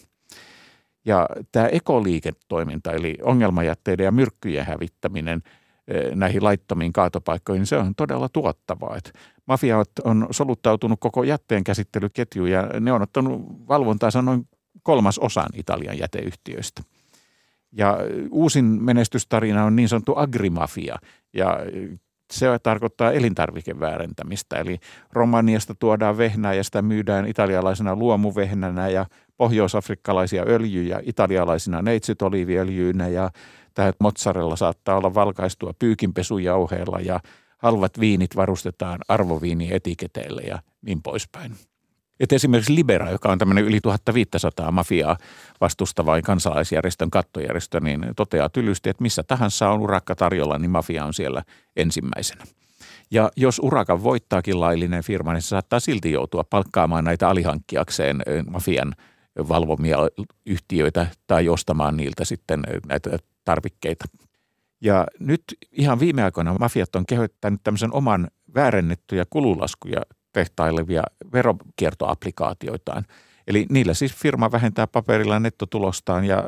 C: Ja tämä ekoliiketoiminta, eli ongelmajätteiden ja myrkkyjen hävittäminen näihin laittomiin kaatopaikkoihin, se on todella tuottavaa. Et mafia on soluttautunut koko jätteen käsittelyketjuun ja ne on ottanut valvontaansa noin kolmas osan Italian jäteyhtiöistä. Ja uusin menestystarina on niin sanottu agrimafia, ja se tarkoittaa elintarvikeväärentämistä. Eli Romaniasta tuodaan vehnää ja sitä myydään italialaisena luomuvehnänä ja pohjoisafrikkalaisia öljyjä italialaisina neitsytoliiviöljyinä, ja tämä mozzarella saattaa olla valkaistua pyykinpesujauheella ja halvat viinit varustetaan arvoviinietiketeille ja niin poispäin. Et esimerkiksi Libera, joka on tämmöinen yli tuhatviisisataa mafiaa vastustava kansalaisjärjestön kattojärjestö, niin toteaa tylysti, että missä tahansa on urakka tarjolla, niin mafia on siellä ensimmäisenä. Ja jos urakan voittaakin laillinen firma, niin se saattaa silti joutua palkkaamaan näitä alihankkiakseen mafian valvomia yhtiöitä tai ostamaan niiltä sitten näitä tarvikkeita. Ja nyt ihan viime aikoina mafiat on kehittänyt tämmöisen oman väärennettyjä kululaskuja tehtailevia veronkiertoapplikaatioitaan. Eli niillä siis firma vähentää paperilla nettotulostaan ja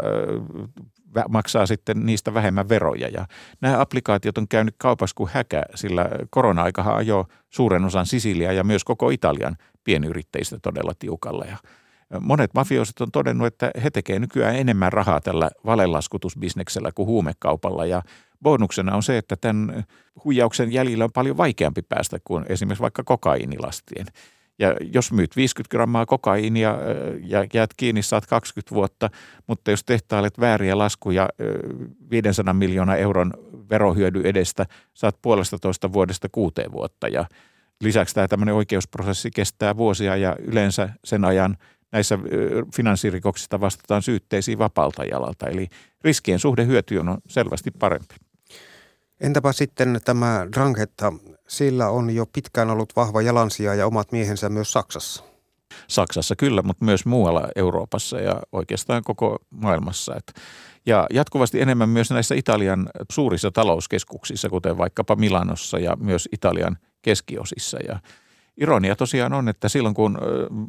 C: ö, maksaa sitten niistä vähemmän veroja. Ja nämä applikaatiot on käynyt kaupassa kuin häkä, sillä korona-aikahan ajoi suuren osan Sisiliaa ja myös koko Italian pienyrittäjistä todella tiukalla. Ja monet mafioiset on todennut, että he tekevät nykyään enemmän rahaa tällä valelaskutusbisneksellä kuin huumekaupalla, ja bonuksena on se, että tämän huijauksen jäljillä on paljon vaikeampi päästä kuin esimerkiksi vaikka kokaiinilastien. Ja jos myyt viisikymmentä grammaa kokaiinia ja jäät kiinni, saat kaksikymmentä vuotta, mutta jos tehtailet vääriä laskuja viisisataa miljoonaa euron verohyödy edestä, saat puolestatoista vuodesta kuuteen vuotta. Ja lisäksi tämä tämmöinen oikeusprosessi kestää vuosia ja yleensä sen ajan näissä finanssirikoksista vastataan syytteisiin vapaalta jalalta. Eli riskien suhde hyöty on selvästi parempi.
B: Entäpä sitten tämä Drangheta? Sillä on jo pitkään ollut vahva jalansija ja omat miehensä myös Saksassa.
C: Saksassa kyllä, mutta myös muualla Euroopassa ja oikeastaan koko maailmassa. Ja jatkuvasti enemmän myös näissä Italian suurissa talouskeskuksissa, kuten vaikkapa Milanossa ja myös Italian keskiosissa. Ja ironia tosiaan on, että silloin kun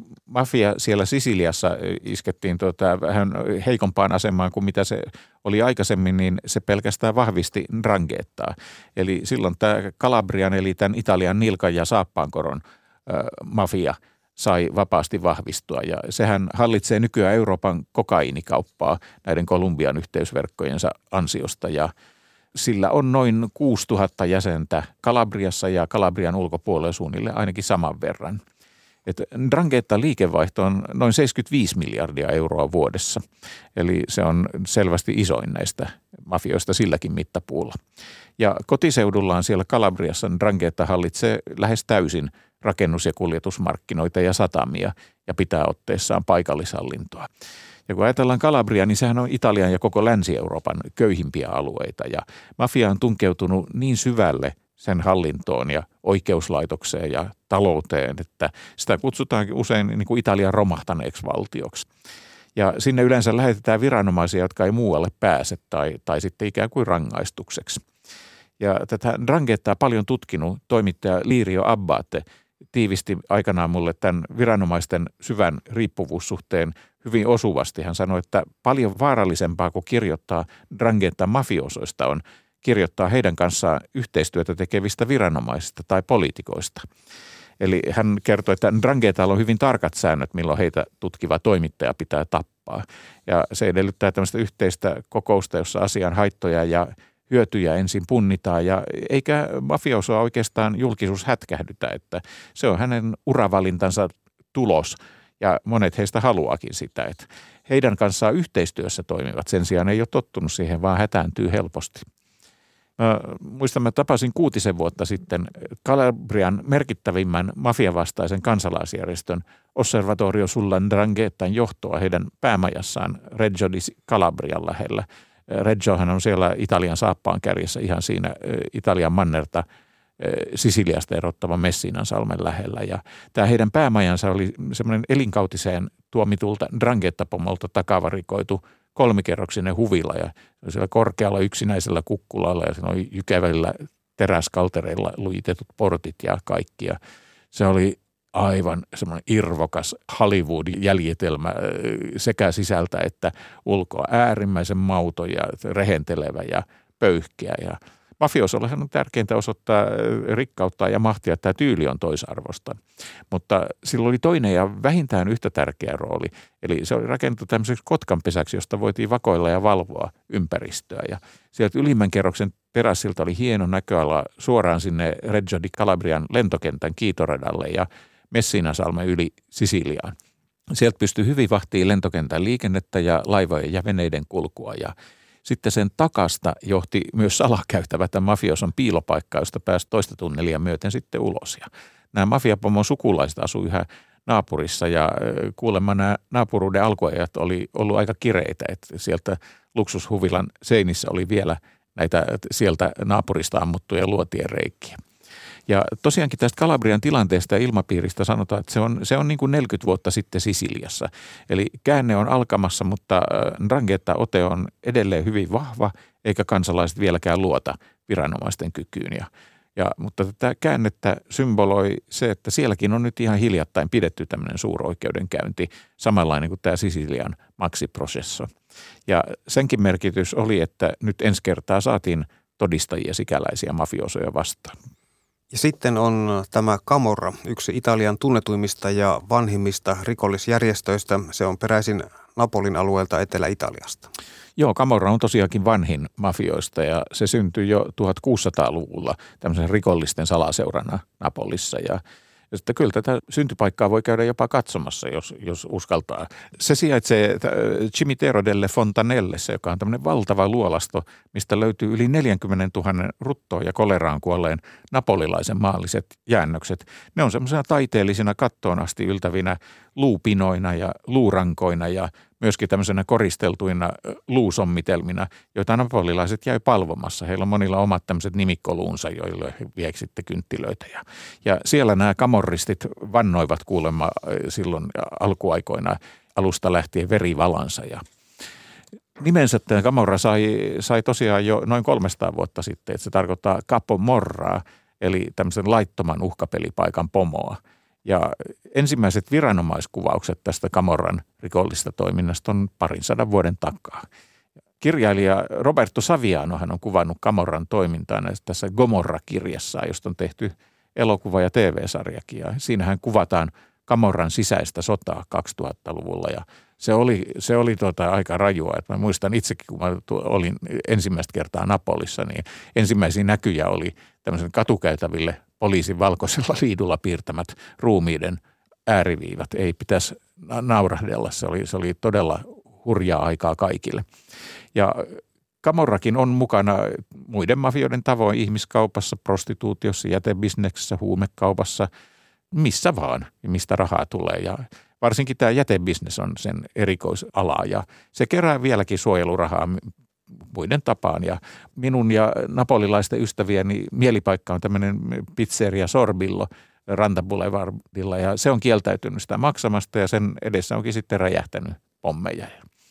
C: mafia siellä Sisiliassa iskettiin tuota vähän heikompaan asemaan kuin mitä se oli aikaisemmin, niin se pelkästään vahvisti Ndranghettaa. Eli silloin tämä Calabrian eli tämän Italian nilkan ja saappaankoron äh, mafia sai vapaasti vahvistua. Ja sehän hallitsee nykyään Euroopan kokaiinikauppaa näiden Kolumbian yhteysverkkojensa ansiosta ja sillä on noin kuusituhatta jäsentä Calabriassa ja Calabrian ulkopuolella suunnilleen ainakin saman verran. Ndranghetan liikevaihto on noin seitsemänkymmentäviisi miljardia euroa vuodessa, eli se on selvästi isoin näistä mafioista silläkin mittapuulla. Ja kotiseudullaan siellä Calabriassa Ndrangheta hallitsee lähes täysin rakennus- ja kuljetusmarkkinoita ja satamia ja pitää otteessaan paikallishallintoa. Ja kun ajatellaan Calabria, niin sehän on Italian ja koko Länsi-Euroopan köyhimpiä alueita ja mafia on tunkeutunut niin syvälle sen hallintoon ja oikeuslaitokseen ja talouteen, että sitä kutsutaankin usein niin kuin Italian romahtaneeksi valtioksi. Ja sinne yleensä lähetetään viranomaisia, jotka ei muualle pääse tai, tai sitten ikään kuin rangaistukseksi. Ja tätä Ndranghetaa paljon tutkinut toimittaja Lirio Abbate tiivisti aikanaan mulle tämän viranomaisten syvän riippuvuussuhteen hyvin osuvasti. Hän sanoi, että paljon vaarallisempaa kuin kirjoittaa Ndranghetan mafiosoista on kirjoittaa heidän kanssaan yhteistyötä tekevistä viranomaisista tai poliitikoista. Eli hän kertoi, että Ndranghetalla on hyvin tarkat säännöt, milloin heitä tutkiva toimittaja pitää tappaa. Ja se edellyttää tämmöistä yhteistä kokousta, jossa asian haittoja ja hyötyjä ensin punnitaan ja eikä mafiosoa oikeastaan julkisuus hätkähdytä, että se on hänen uravalintansa tulos ja monet heistä haluakin sitä, että heidän kanssaan yhteistyössä toimivat. Sen sijaan ei ole tottunut siihen, vaan hätääntyy helposti. Mä muistan, mä tapasin kuutisen vuotta sitten Calabrian merkittävimmän mafiavastaisen kansalaisjärjestön Osservatorio sulla Ndranghetan johtoa heidän päämajassaan Reggio di Calabrian lähellä. Reggiohan on siellä Italian saappaan kärjessä ihan siinä Italian mannerta Sisiliasta erottavan Messinansalmen lähellä. Ja tämä heidän päämajansa oli semmoinen elinkautiseen tuomitulta Ndrangheta-pomolta takavarikoitu kolmikerroksinen huvila ja siellä korkealla yksinäisellä kukkulalla ja siinä oli jykevillä teräskaltereilla lujitetut portit ja kaikki. Ja se oli aivan semmoinen irvokas Hollywood-jäljitelmä sekä sisältä että ulkoa äärimmäisen mauto ja rehentelevä ja pöyhkeä. Ja mafiosollehan on tärkeintä osoittaa rikkautta ja mahtia, että tämä tyyli on toisarvosta. Mutta sillä oli toinen ja vähintään yhtä tärkeä rooli. Eli se oli rakennettu tämmöiseksi kotkanpesäksi, josta voitiin vakoilla ja valvoa ympäristöä. Ja sieltä ylimmän kerroksen terassilta oli hieno näköala suoraan sinne Reggio di Calabrian lentokentän kiitoradalle ja Messinansalmen yli Sisiliaan. Sieltä pystyi hyvin vahtiin lentokentän liikennettä ja laivojen ja veneiden kulkua ja sitten sen takasta johti myös salakäytävä tämän mafioson piilopaikka, josta pääsi toista tunnelia myöten sitten ulos. Ja nämä mafiapomon sukulaiset asuivat yhä naapurissa ja kuulemma nämä naapuruuden alkuajat oli ollut aika kireitä, että sieltä luksushuvilan seinissä oli vielä näitä sieltä naapurista ammuttuja luotien reikiä. Ja tosiaankin tästä Calabrian tilanteesta ja ilmapiiristä sanotaan, että se on, se on niin kuin neljäkymmentä vuotta sitten Sisiliassa. Eli käänne on alkamassa, mutta Ndrangheta-ote on edelleen hyvin vahva, eikä kansalaiset vieläkään luota viranomaisten kykyyn. Ja, ja, mutta tätä käännettä symboloi se, että sielläkin on nyt ihan hiljattain pidetty tämmöinen suuroikeudenkäynti, samanlainen kuin tämä Sisilian maksiprosesso. Ja senkin merkitys oli, että nyt ensi kertaa saatiin todistajia sikäläisiä mafiosoja vastaan.
B: Ja sitten on tämä Camorra, yksi Italian tunnetuimmista ja vanhimmista rikollisjärjestöistä. Se on peräisin Napolin alueelta Etelä-Italiasta.
C: Joo, Camorra on tosiaankin vanhin mafioista ja se syntyi jo tuhatkuusisataaluvulla tämmöisen rikollisten salaseurana Napolissa. Ja, ja sitten kyllä tätä syntypaikkaa voi käydä jopa katsomassa, jos, jos uskaltaa. Se sijaitsee Cimitero delle Fontanellessa, joka on tämmöinen valtava luolasto, mistä löytyy yli neljäkymmentätuhatta ruttoon ja koleraan kuolleen napolilaisen maalliset jäännökset. Ne on semmoisena taiteellisina kattoon asti yltävinä luupinoina ja luurankoina ja myöskin tämmöisenä koristeltuina luusommitelmina, joita napolilaiset jäi palvomassa. Heillä on monilla omat tämmöiset nimikkoluunsa, joille he vievät sitten kynttilöitä. Ja, ja siellä nämä kamorristit vannoivat kuulemma silloin alkuaikoina alusta lähtien verivalansa. Ja nimensä tämä Camorra sai, sai tosiaan jo noin kolmesataa vuotta sitten, että se tarkoittaa Capomorraa, eli tämmöisen laittoman uhkapelipaikan pomoa. Ja ensimmäiset viranomaiskuvaukset tästä Camorran rikollista toiminnasta on parin sadan vuoden takaa. Kirjailija Roberto Saviano hän on kuvannut Camorran toimintaa tässä Gomorra-kirjassaan, josta on tehty elokuva- ja T V-sarjakin. Ja siinähän kuvataan Camorran sisäistä sotaa kaksituhattaluvulla ja se oli, se oli tuota aika rajua. Että mä muistan itsekin, kun mä olin ensimmäistä kertaa Napolissa, niin ensimmäisiä näkyjä oli tämmöisen katukäytäville poliisin valkoisella liidulla piirtämät ruumiiden ääriviivat. Ei pitäisi naurahdella, se oli, se oli todella hurjaa aikaa kaikille. Ja Camorrakin on mukana muiden mafioiden tavoin ihmiskaupassa, prostituutiossa, jätebisneksessä, huumekaupassa, missä vaan, mistä rahaa tulee. Ja varsinkin tämä jätebisnes on sen erikoisala ja se kerää vieläkin suojelurahaa muiden tapaan. Ja minun ja napolilaisten ystävieni mielipaikka on tämmöinen pizzeria Sorbillo Rantaboulevardilla ja se on kieltäytynyt sitä maksamasta ja sen edessä onkin sitten räjähtänyt pommeja.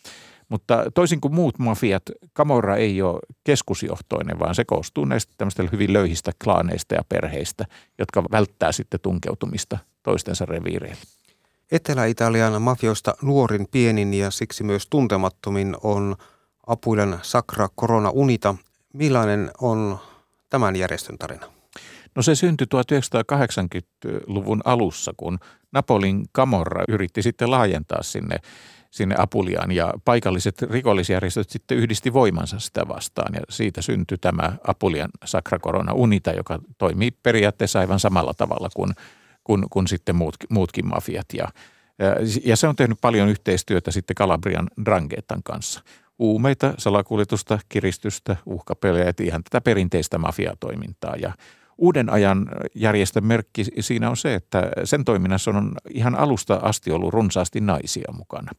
C: Mutta toisin kuin muut mafiat, Camorra ei ole keskusjohtoinen, vaan se koostuu näistä tämmöistä hyvin löyhistä klaaneista ja perheistä, jotka välttää sitten tunkeutumista toistensa reviireille.
B: Etelä-Italian mafioista nuorin, pienin ja siksi myös tuntemattomin on Apulian Sacra Corona Unita. Millainen on tämän järjestön tarina?
C: No se syntyi tuhatyhdeksänsataakahdeksankymmentäluvun alussa, kun Napolin Camorra yritti sitten laajentaa sinne, sinne Apuliaan ja paikalliset rikollisjärjestöt sitten yhdisti voimansa sitä vastaan ja siitä syntyi tämä Apulian Sacra Corona Unita, joka toimii periaatteessa aivan samalla tavalla kuin, kuin, kuin sitten muut, muutkin mafiat ja, ja se on tehnyt paljon yhteistyöta sitten Calabrian Dranghetan kanssa. Uumeita, salakuljetusta, kiristystä, uhkapelejä, ihan tätä perinteistä mafiatoimintaa. Ja uuden ajan järjestön merkki siinä on se, että sen toiminnassa on ihan alusta asti ollut runsaasti naisia mukana.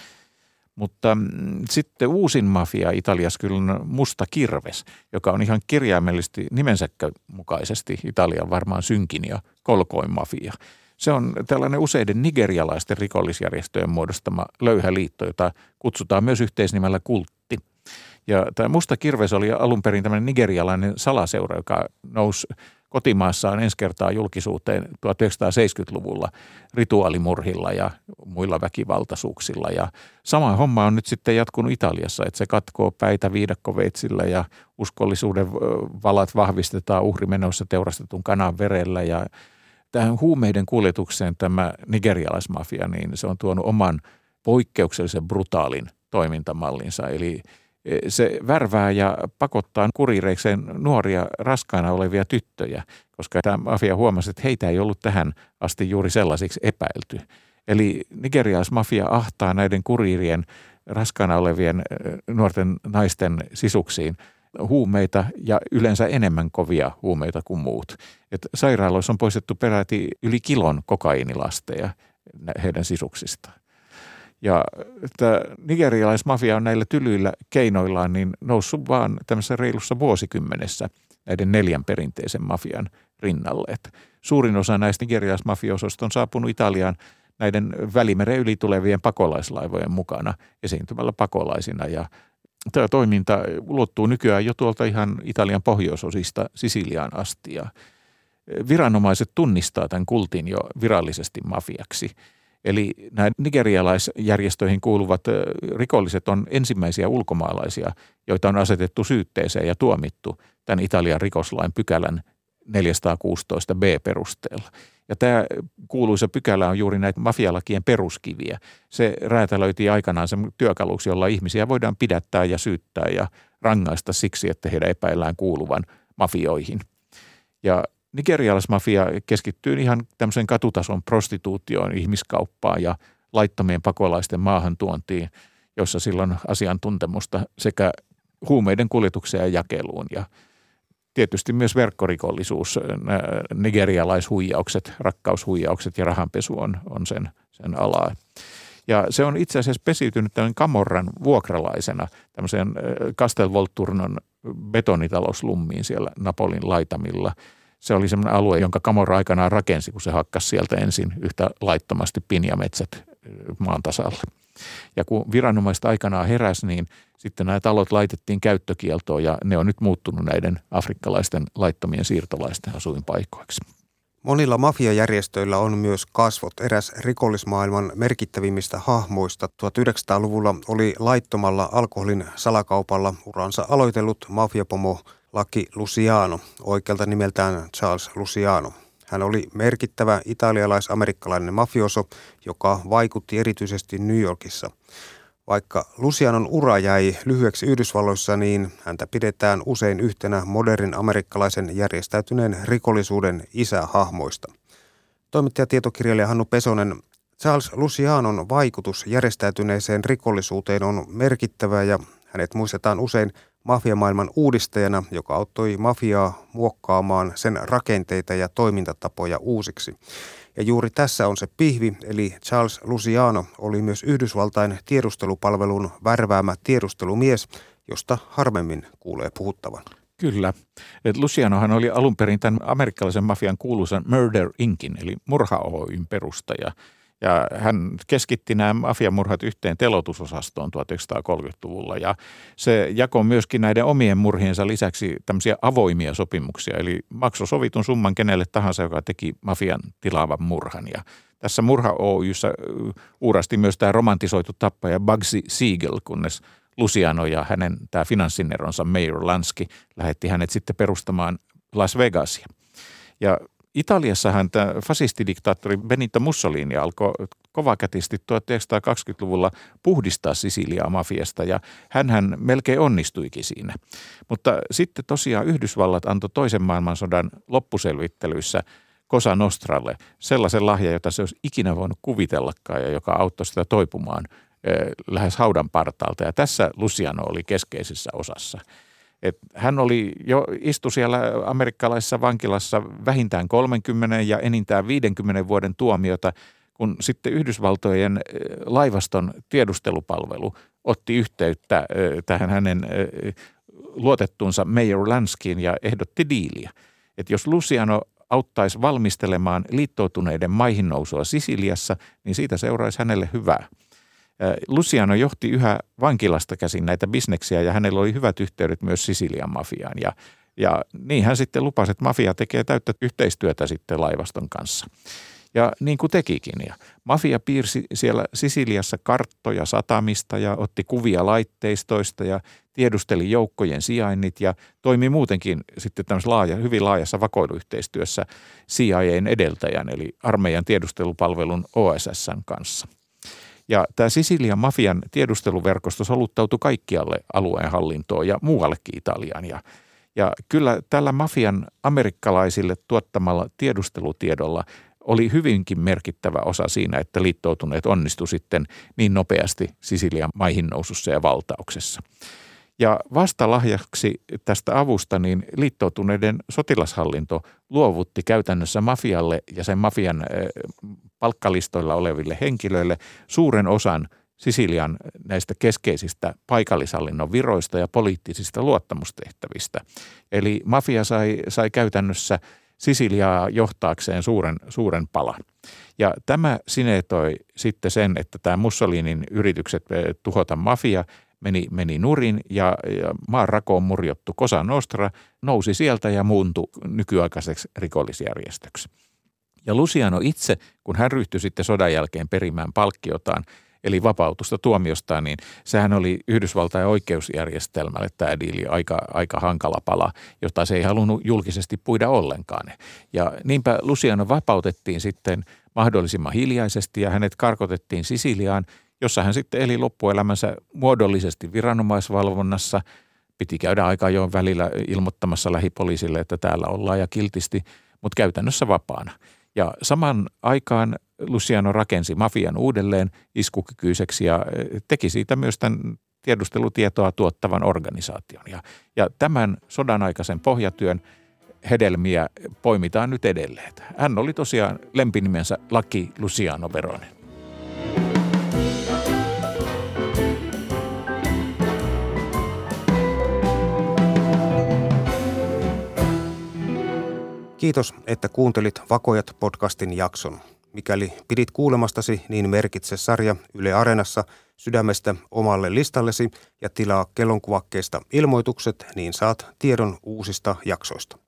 C: Mutta sitten uusin mafia Italiassa kyllä on Musta Kirves, joka on ihan kirjaimellisesti nimensäkään mukaisesti Italian varmaan synkin ja kolkoin mafia. Se on tällainen useiden nigerialaisten rikollisjärjestöjen muodostama löyhä liitto, jota kutsutaan myös yhteisnimellä kultti. Ja tämä Musta Kirves oli alun perin tämmöinen nigerialainen salaseura, joka nousi kotimaassaan ensi kertaa julkisuuteen tuhatyhdeksänsataaseitsemänkymmentäluvulla rituaalimurhilla ja muilla väkivaltaisuuksilla. Ja sama homma on nyt sitten jatkunut Italiassa, että se katkoo päitä viidakkoveitsillä ja uskollisuuden valat vahvistetaan uhrimenoissa teurastetun kanan verellä ja tähän huumeiden kuljetukseen tämä nigerialaismafia, niin se on tuonut oman poikkeuksellisen brutaalin toimintamallinsa. Eli se värvää ja pakottaa kurireikseen nuoria raskaana olevia tyttöjä, koska tämä mafia huomasi, että heitä ei ollut tähän asti juuri sellaisiksi epäilty. Eli nigerialaismafia ahtaa näiden kuriirien raskaana olevien nuorten naisten sisuksiin huumeita ja yleensä enemmän kovia huumeita kuin muut. Et sairaaloissa on poistettu peräti yli kilon kokainilasteja heidän sisuksistaan. Ja tämä nigerialaismafia on näillä tylyillä keinoillaan niin noussut vaan tämmöisessä reilussa vuosikymmenessä näiden neljän perinteisen mafian rinnalle. Et suurin osa näistä nigerialaismafiosoista on saapunut Italiaan näiden Välimeren yli tulevien pakolaislaivojen mukana esiintymällä pakolaisina ja tämä toiminta ulottuu nykyään jo tuolta ihan Italian pohjoisosista Sisiliaan asti ja viranomaiset tunnistaa tämän kultin jo virallisesti mafiaksi. Eli nämä nigerialaisjärjestöihin kuuluvat rikolliset on ensimmäisiä ulkomaalaisia, joita on asetettu syytteeseen ja tuomittu tämän Italian rikoslain pykälän neljäsataakuusitoista B perusteella. Ja tämä kuuluisa pykälä on juuri näitä mafialakien peruskiviä. Se räätälöitiin aikanaan sen työkaluksi, jolla ihmisiä voidaan pidättää ja syyttää ja rangaista siksi, että heidän epäillään kuuluvan mafioihin. Ja nigerialaismafia keskittyy ihan tämmöisen katutason prostituutioon, ihmiskauppaan ja laittomien pakolaisten maahantuontiin, jossa silloin asiantuntemusta sekä huumeiden kuljetukseen ja jakeluun ja tietysti myös verkkorikollisuus, nigerialaishuijaukset, rakkaushuijaukset ja rahanpesu on, on sen, sen alaa. Ja se on itse asiassa pesiytynyt tämän Camorran vuokralaisena tämmöiseen Castelvolturnon betonitalouslummiin siellä Napolin laitamilla. Se oli semmoinen alue, jonka Camorra aikanaan rakensi, kun se hakkasi sieltä ensin yhtä laittomasti pinjametsät maan tasalle. Ja kun viranomaiset aikanaan heräsi, niin sitten nämä talot laitettiin käyttökieltoon ja ne on nyt muuttunut näiden afrikkalaisten laittomien siirtolaisten asuinpaikoiksi.
B: Monilla mafiajärjestöillä on myös kasvot. Eräs rikollismaailman merkittävimmistä hahmoista tuhatyhdeksänsataaluvulla oli laittomalla alkoholin salakaupalla uransa aloitellut mafiapomo Lucky Luciano, oikealta nimeltään Charles Luciano. Hän oli merkittävä italialais-amerikkalainen mafioso, joka vaikutti erityisesti New Yorkissa. Vaikka Lucianon ura jäi lyhyeksi Yhdysvalloissa, niin häntä pidetään usein yhtenä modernin amerikkalaisen järjestäytyneen rikollisuuden isähahmoista. Toimittaja tietokirjailija Hannu Pesonen, Charles Lucianon vaikutus järjestäytyneeseen rikollisuuteen on merkittävä ja hänet muistetaan usein mafiamaailman uudistajana, joka auttoi mafiaa muokkaamaan sen rakenteita ja toimintatapoja uusiksi. Ja juuri tässä on se pihvi, eli Charles Luciano oli myös Yhdysvaltain tiedustelupalvelun värväämä tiedustelumies, josta harvemmin kuulee puhuttavan.
C: Kyllä. Et Lucianohan oli alun perin tämän amerikkalaisen mafian kuuluisan Murder Incorporated eli Murha Oyn perustaja. Ja hän keskitti nämä mafiamurhat yhteen telotusosastoon tuhatyhdeksänsataakolmekymmentäluvulla ja se jakoi myöskin näiden omien murhiensa lisäksi tämmöisiä avoimia sopimuksia, eli maksoi sovitun summan kenelle tahansa, joka teki mafian tilaavan murhan. Ja tässä Murha Oy:ssä uurasti myös tämä romantisoitu tappaja Bugsy Siegel, kunnes Luciano ja hänen tämä finanssineronsa Meyer Lansky lähetti hänet sitten perustamaan Las Vegasia. Ja Italiassahan tämä fasistidiktaattori Benito Mussolini alkoi kovakätisti tuhatyhdeksänsataakaksikymmentäluvulla puhdistaa Sisiliaa mafiasta ja hänhän melkein onnistuikin siinä. Mutta sitten tosiaan Yhdysvallat antoi toisen maailmansodan loppuselvittelyissä Cosa Nostralle sellaisen lahjan, jota se olisi ikinä voinut kuvitellakaan ja joka auttoi sitä toipumaan eh, lähes haudan partaalta. Ja tässä Luciano oli keskeisessä osassa. Et hän oli jo istu siellä amerikkalaisessa vankilassa vähintään kolmekymmentä ja enintään viidenkymmenen vuoden tuomiota, kun sitten Yhdysvaltojen laivaston tiedustelupalvelu otti yhteyttä tähän hänen luotettuunsa Meyer Lanskyin ja ehdotti diiliä. Että jos Luciano auttaisi valmistelemaan liittoutuneiden maihin nousua Sisiliassa, niin siitä seuraisi hänelle hyvää. Luciano johti yhä vankilasta käsin näitä bisneksiä ja hänellä oli hyvät yhteydet myös Sisilian mafiaan. Ja, ja niin hän sitten lupasi, että mafia tekee täyttä yhteistyötä sitten laivaston kanssa. Ja niin kuin tekikin. Ja mafia piirsi siellä Sisiliassa karttoja satamista ja otti kuvia laitteistoista ja tiedusteli joukkojen sijainnit ja toimi muutenkin sitten tämmöisessä laaja, hyvin laajassa vakoiluyhteistyössä C I A:n edeltäjän eli armeijan tiedustelupalvelun O S S:n kanssa. Ja tämä Sisilian mafian tiedusteluverkosto soluttautui kaikkialle alueen hallintoon ja muuallekin Italiaan. Ja, ja kyllä tällä mafian amerikkalaisille tuottamalla tiedustelutiedolla oli hyvinkin merkittävä osa siinä, että liittoutuneet onnistu sitten niin nopeasti Sisilian maihin nousussa ja valtauksessa. Ja vastalahjaksi tästä avusta niin liittoutuneiden sotilashallinto luovutti käytännössä mafialle ja sen mafian palkkalistoilla oleville henkilöille suuren osan Sisilian näistä keskeisistä paikallishallinnon viroista ja poliittisista luottamustehtävistä. Eli mafia sai, sai käytännössä Sisiliaa johtaakseen suuren, suuren palan. Ja tämä sineetoi sitten sen, että tämä Mussolinin yritykset tuhota mafia meni, meni nurin ja, ja maan rakoon murjottu Cosa Nostra nousi sieltä ja muuntui nykyaikaiseksi rikollisjärjestöksi. Ja Luciano itse, kun hän ryhtyi sitten sodan jälkeen perimään palkkiotaan, eli vapautusta tuomiostaan, niin sehän oli Yhdysvaltain oikeusjärjestelmälle tämä diili aika, aika hankala pala, jota se ei halunnut julkisesti puida ollenkaan. Ja niinpä Luciano vapautettiin sitten mahdollisimman hiljaisesti ja hänet karkotettiin Sisiliaan, jossa hän sitten eli loppuelämänsä muodollisesti viranomaisvalvonnassa. Piti käydä aika ajoin välillä ilmoittamassa lähipoliisille, että täällä ollaan ja kiltisti, mutta käytännössä vapaana. Ja saman aikaan Luciano rakensi mafian uudelleen iskukykyiseksi ja teki siitä myös tämän tiedustelutietoa tuottavan organisaation. Ja, ja tämän sodan aikaisen pohjatyön hedelmiä poimitaan nyt edelleen. Hän oli tosiaan lempinimensä Lucky Luciano Verone.
B: Kiitos, että kuuntelit Vakojat podcastin jakson. Mikäli pidit kuulemastasi, niin merkitse sarja Yle Areenassa sydämestä omalle listallesi ja tilaa kellonkuvakkeesta ilmoitukset, niin saat tiedon uusista jaksoista.